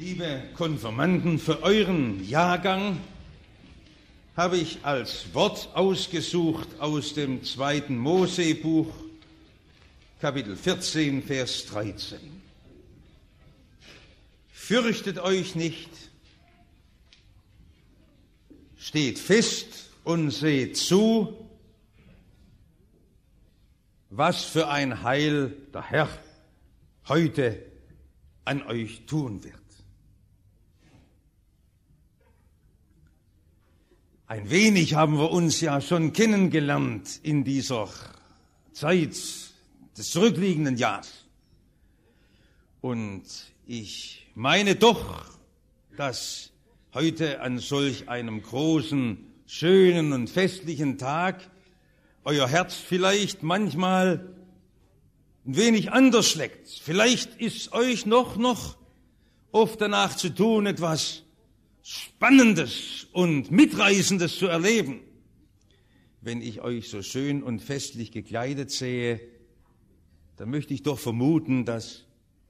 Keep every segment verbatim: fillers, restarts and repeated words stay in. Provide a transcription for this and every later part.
Liebe Konfirmanden, für euren Jahrgang habe ich als Wort ausgesucht aus dem zweiten Mosebuch, Kapitel vierzehn, Vers dreizehn. Fürchtet euch nicht, steht fest und seht zu, was für ein Heil der Herr heute an euch tun wird. Ein wenig haben wir uns ja schon kennengelernt in dieser Zeit des zurückliegenden Jahres. Und ich meine doch, dass heute an solch einem großen, schönen und festlichen Tag euer Herz vielleicht manchmal ein wenig anders schlägt. Vielleicht ist euch noch, noch oft danach zu tun, etwas Spannendes und Mitreißendes zu erleben. Wenn ich euch so schön und festlich gekleidet sehe, dann möchte ich doch vermuten, dass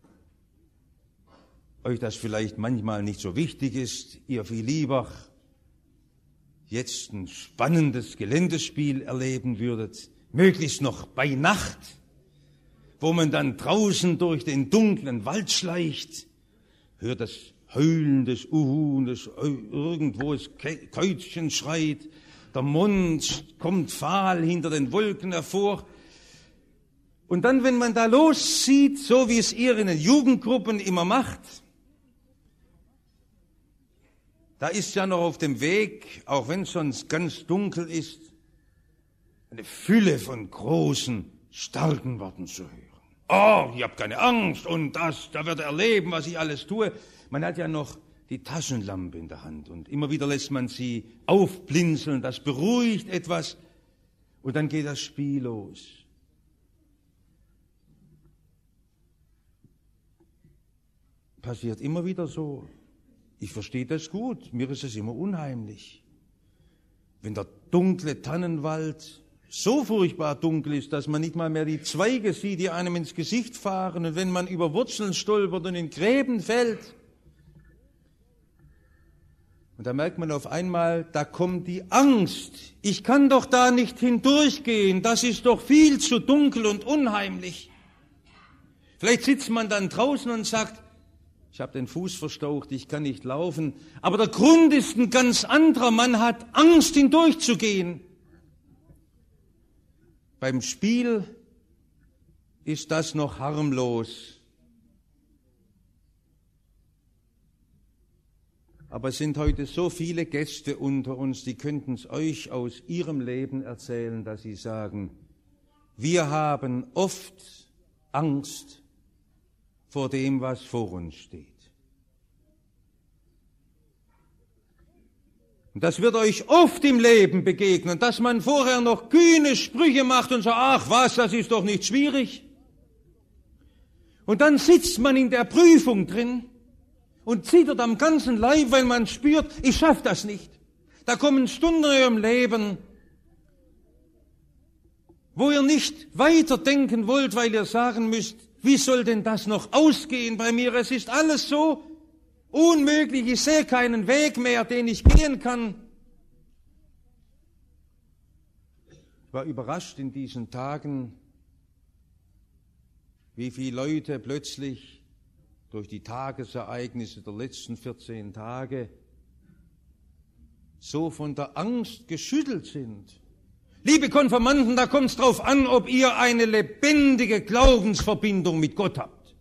euch das vielleicht manchmal nicht so wichtig ist, ihr viel lieber jetzt ein spannendes Geländespiel erleben würdet, möglichst noch bei Nacht, wo man dann draußen durch den dunklen Wald schleicht, hört das Heulen des Uhuns, irgendwo das Käuzchen schreit, der Mond kommt fahl hinter den Wolken hervor. Und dann, wenn man da loszieht, so wie es ihr in den Jugendgruppen immer macht, da ist ja noch auf dem Weg, auch wenn es sonst ganz dunkel ist, eine Fülle von großen, starken Worten zu hören. Oh, ich habe keine Angst und das, da wird er erleben, was ich alles tue. Man hat ja noch die Taschenlampe in der Hand und immer wieder lässt man sie aufblinzeln, das beruhigt etwas und dann geht das Spiel los. Passiert immer wieder so. Ich verstehe das gut, mir ist es immer unheimlich. Wenn der dunkle Tannenwald so furchtbar dunkel ist, dass man nicht mal mehr die Zweige sieht, die einem ins Gesicht fahren, und wenn man über Wurzeln stolpert und in Gräben fällt, und da merkt man auf einmal, da kommt die Angst. Ich kann doch da nicht hindurchgehen, das ist doch viel zu dunkel und unheimlich. Vielleicht sitzt man dann draußen und sagt, ich habe den Fuß verstaucht, ich kann nicht laufen. Aber der Grund ist ein ganz anderer, man hat Angst hindurchzugehen. Beim Spiel ist das noch harmlos. Aber es sind heute so viele Gäste unter uns, die könnten es euch aus ihrem Leben erzählen, dass sie sagen, wir haben oft Angst vor dem, was vor uns steht. Und das wird euch oft im Leben begegnen, dass man vorher noch kühne Sprüche macht und sagt, ach was, das ist doch nicht schwierig. Und dann sitzt man in der Prüfung drin und zittert am ganzen Leib, weil man spürt, ich schaff das nicht. Da kommen Stunden in eurem Leben, wo ihr nicht weiterdenken wollt, weil ihr sagen müsst, wie soll denn das noch ausgehen bei mir? Es ist alles so unmöglich, ich sehe keinen Weg mehr, den ich gehen kann. Ich war überrascht in diesen Tagen, wie viele Leute plötzlich durch die Tagesereignisse der letzten vierzehn Tage so von der Angst geschüttelt sind. Liebe Konfirmanden, da kommt es drauf an, ob ihr eine lebendige Glaubensverbindung mit Gott habt.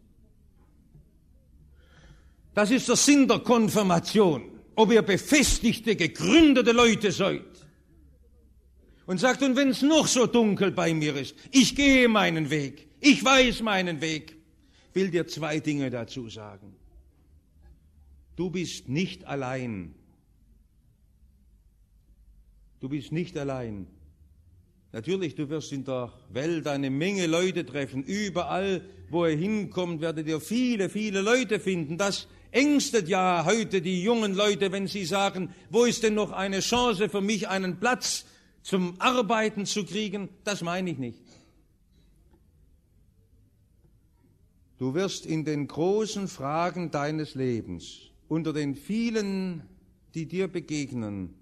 Das ist der Sinn der Konfirmation. Ob ihr befestigte, gegründete Leute seid. Und sagt, und wenn es noch so dunkel bei mir ist, ich gehe meinen Weg, ich weiß meinen Weg, will dir zwei Dinge dazu sagen. Du bist nicht allein. Du bist nicht allein. Natürlich, du wirst in der Welt eine Menge Leute treffen. Überall, wo ihr hinkommt, werdet ihr viele, viele Leute finden. Das ängstet ja heute die jungen Leute, wenn sie sagen, wo ist denn noch eine Chance für mich, einen Platz zum Arbeiten zu kriegen? Das meine ich nicht. Du wirst in den großen Fragen deines Lebens, unter den vielen, die dir begegnen,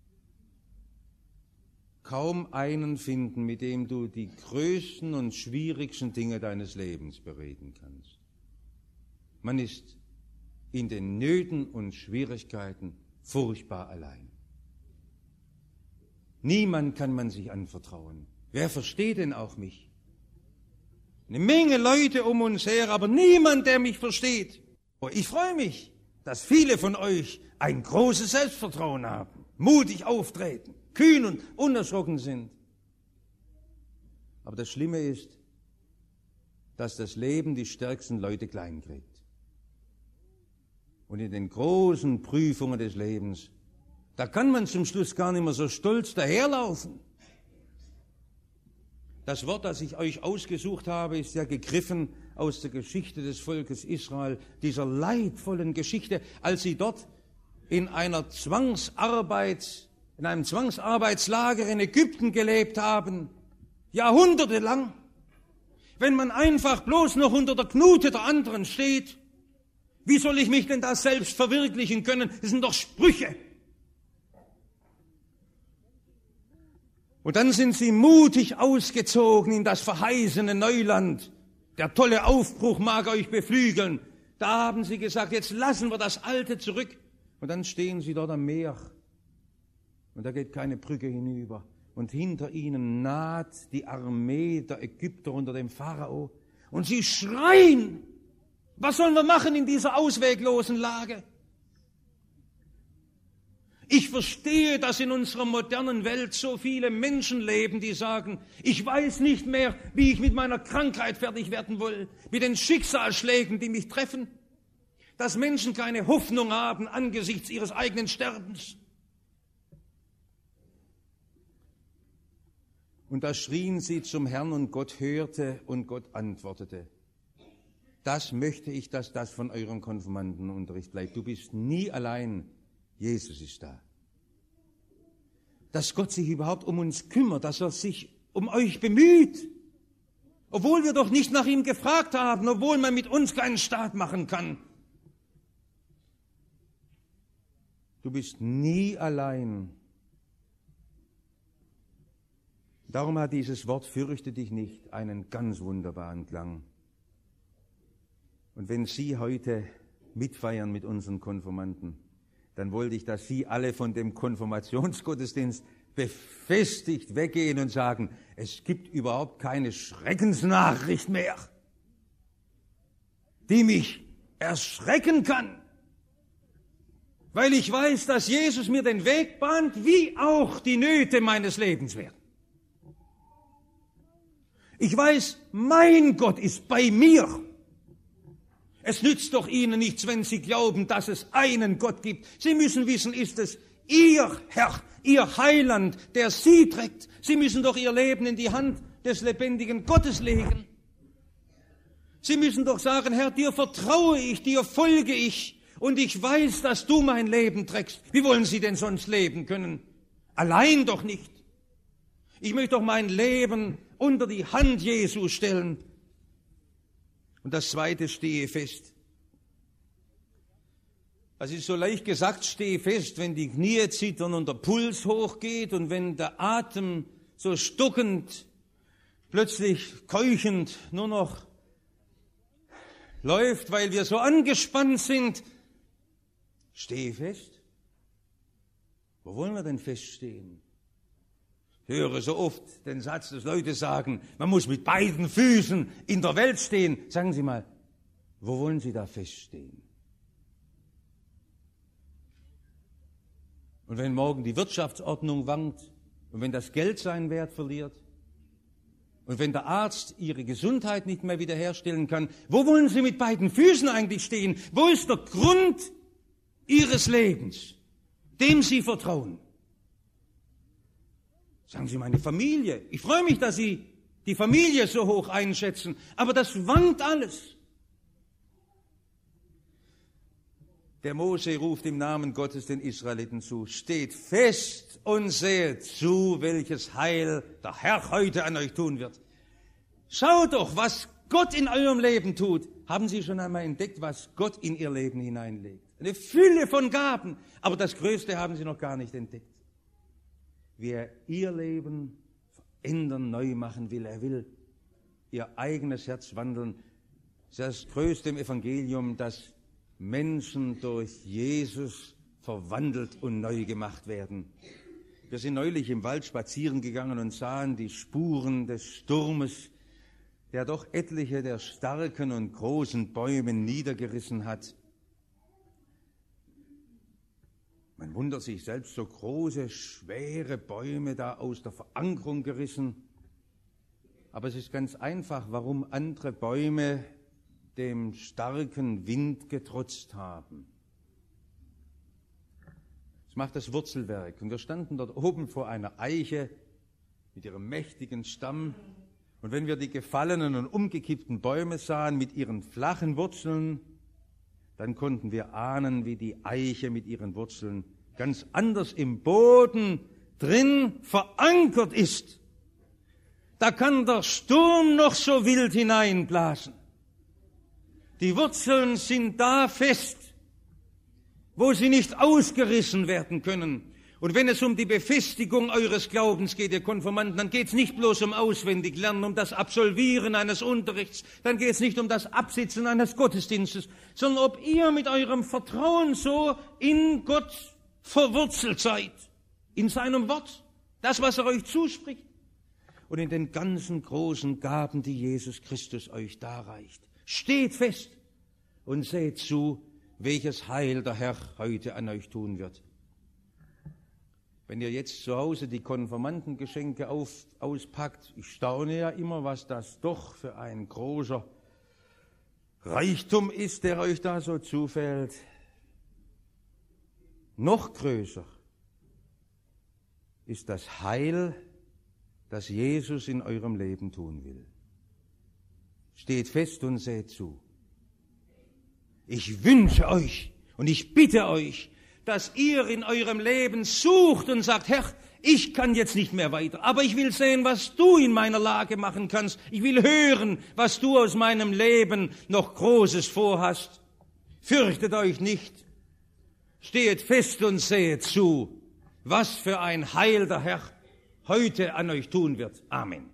kaum einen finden, mit dem du die größten und schwierigsten Dinge deines Lebens bereden kannst. Man ist in den Nöten und Schwierigkeiten furchtbar allein. Niemand kann man sich anvertrauen. Wer versteht denn auch mich? Eine Menge Leute um uns her, aber niemand, der mich versteht. Ich freue mich, dass viele von euch ein großes Selbstvertrauen haben, mutig auftreten, kühn und unerschrocken sind. Aber das Schlimme ist, dass das Leben die stärksten Leute kleinkriegt. Und in den großen Prüfungen des Lebens, da kann man zum Schluss gar nicht mehr so stolz daherlaufen. Das Wort, das ich euch ausgesucht habe, ist ja gegriffen aus der Geschichte des Volkes Israel, dieser leidvollen Geschichte, als sie dort in einer Zwangsarbeit, in einem Zwangsarbeitslager in Ägypten gelebt haben, jahrhundertelang. Wenn man einfach bloß noch unter der Knute der anderen steht, wie soll ich mich denn da selbst verwirklichen können? Das sind doch Sprüche. Und dann sind sie mutig ausgezogen in das verheißene Neuland. Der tolle Aufbruch mag euch beflügeln. Da haben sie gesagt, jetzt lassen wir das Alte zurück. Und dann stehen sie dort am Meer. Und da geht keine Brücke hinüber. Und hinter ihnen naht die Armee der Ägypter unter dem Pharao. Und sie schreien, was sollen wir machen in dieser ausweglosen Lage? Ich verstehe, dass in unserer modernen Welt so viele Menschen leben, die sagen, ich weiß nicht mehr, wie ich mit meiner Krankheit fertig werden will, mit den Schicksalsschlägen, die mich treffen, dass Menschen keine Hoffnung haben angesichts ihres eigenen Sterbens. Und da schrien sie zum Herrn und Gott hörte und Gott antwortete. Das möchte ich, dass das von eurem Konfirmandenunterricht bleibt. Du bist nie allein. Jesus ist da. Dass Gott sich überhaupt um uns kümmert, dass er sich um euch bemüht. Obwohl wir doch nicht nach ihm gefragt haben, obwohl man mit uns keinen Staat machen kann. Du bist nie allein. Darum hat dieses Wort, fürchte dich nicht, einen ganz wunderbaren Klang. Und wenn Sie heute mitfeiern mit unseren Konfirmanden, dann wollte ich, dass Sie alle von dem Konfirmationsgottesdienst befestigt weggehen und sagen, es gibt überhaupt keine Schreckensnachricht mehr, die mich erschrecken kann, weil ich weiß, dass Jesus mir den Weg bahnt, wie auch die Nöte meines Lebens werden. Ich weiß, mein Gott ist bei mir. Es nützt doch Ihnen nichts, wenn Sie glauben, dass es einen Gott gibt. Sie müssen wissen, ist es Ihr Herr, Ihr Heiland, der Sie trägt. Sie müssen doch Ihr Leben in die Hand des lebendigen Gottes legen. Sie müssen doch sagen, Herr, dir vertraue ich, dir folge ich und ich weiß, dass du mein Leben trägst. Wie wollen Sie denn sonst leben können? Allein doch nicht. Ich möchte doch mein Leben unter die Hand Jesu stellen. Und das Zweite, stehe fest. Es ist so leicht gesagt, stehe fest, wenn die Knie zittern und der Puls hochgeht und wenn der Atem so stockend, plötzlich keuchend nur noch läuft, weil wir so angespannt sind. Stehe fest. Wo wollen wir denn feststehen? Ich höre so oft den Satz, dass Leute sagen, man muss mit beiden Füßen in der Welt stehen. Sagen Sie mal, wo wollen Sie da feststehen? Und wenn morgen die Wirtschaftsordnung wankt und wenn das Geld seinen Wert verliert und wenn der Arzt Ihre Gesundheit nicht mehr wiederherstellen kann, wo wollen Sie mit beiden Füßen eigentlich stehen? Wo ist der Grund Ihres Lebens, dem Sie vertrauen? Sagen Sie, meine Familie. Ich freue mich, dass Sie die Familie so hoch einschätzen, aber das wankt alles. Der Mose ruft im Namen Gottes den Israeliten zu, steht fest und seht zu, welches Heil der Herr heute an euch tun wird. Schaut doch, was Gott in eurem Leben tut. Haben Sie schon einmal entdeckt, was Gott in Ihr Leben hineinlegt? Eine Fülle von Gaben, aber das Größte haben Sie noch gar nicht entdeckt. Wer Ihr Leben verändern, neu machen will, er will Ihr eigenes Herz wandeln. Das ist das Größte im Evangelium, dass Menschen durch Jesus verwandelt und neu gemacht werden. Wir sind neulich im Wald spazieren gegangen und sahen die Spuren des Sturmes, der doch etliche der starken und großen Bäume niedergerissen hat. Man wundert sich selbst, so große, schwere Bäume da aus der Verankerung gerissen. Aber es ist ganz einfach, warum andere Bäume dem starken Wind getrotzt haben. Das macht das Wurzelwerk. Und wir standen dort oben vor einer Eiche mit ihrem mächtigen Stamm. Und wenn wir die gefallenen und umgekippten Bäume sahen mit ihren flachen Wurzeln, dann konnten wir ahnen, wie die Eiche mit ihren Wurzeln ganz anders im Boden drin verankert ist. Da kann der Sturm noch so wild hineinblasen. Die Wurzeln sind da fest, wo sie nicht ausgerissen werden können. Und wenn es um die Befestigung eures Glaubens geht, ihr Konfirmanden, dann geht es nicht bloß um Auswendiglernen, um das Absolvieren eines Unterrichts, dann geht es nicht um das Absitzen eines Gottesdienstes, sondern ob ihr mit eurem Vertrauen so in Gott verwurzelt seid, in seinem Wort, das, was er euch zuspricht und in den ganzen großen Gaben, die Jesus Christus euch darreicht. Steht fest und seht zu, welches Heil der Herr heute an euch tun wird. Wenn ihr jetzt zu Hause die Konfirmandengeschenke auf, auspackt, ich staune ja immer, was das doch für ein großer Reichtum ist, der euch da so zufällt. Noch größer ist das Heil, das Jesus in eurem Leben tun will. Steht fest und seht zu. Ich wünsche euch und ich bitte euch, dass ihr in eurem Leben sucht und sagt, Herr, ich kann jetzt nicht mehr weiter, aber ich will sehen, was du in meiner Lage machen kannst. Ich will hören, was du aus meinem Leben noch Großes vorhast. Fürchtet euch nicht, steht fest und seht zu, was für ein Heil der Herr heute an euch tun wird. Amen.